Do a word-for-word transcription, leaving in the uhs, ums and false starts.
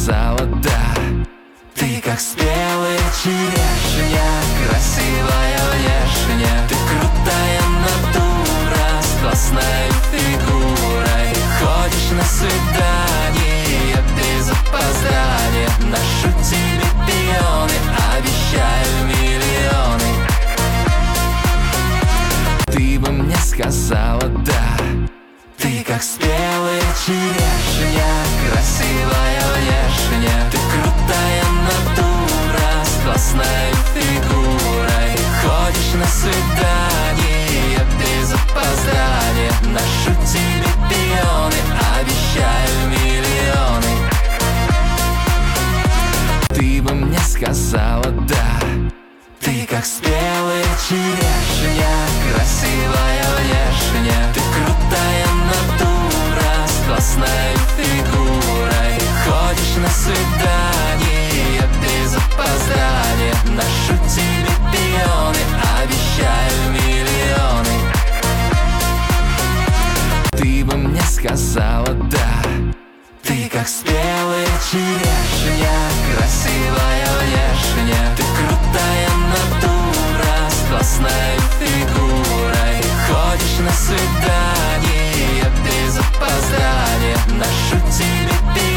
сказала да. Ты как спелая черешня, красивая внешне. Ты крутая натура, с классной фигурой. Ходишь на свидание без опоздания. Ношу тебе пионы, обещаю миллионы. Ты бы мне сказала да. Ты как спелая черешня, красивая внешне. Ты крутая натура, с классной фигурой. Ходишь на свидание без опоздания. Ношу тебе пионы, обещаю миллионы. Ты бы мне сказала да. Ты как спелая черешня, красивая внешне. Ты крутая натура, с классной фигурой. Ходишь на свидание без опоздания. Ношу тебе пионы, обещаю миллионы. Ты бы мне сказала да. Ты как спелая черешня, красивая внешне. Ты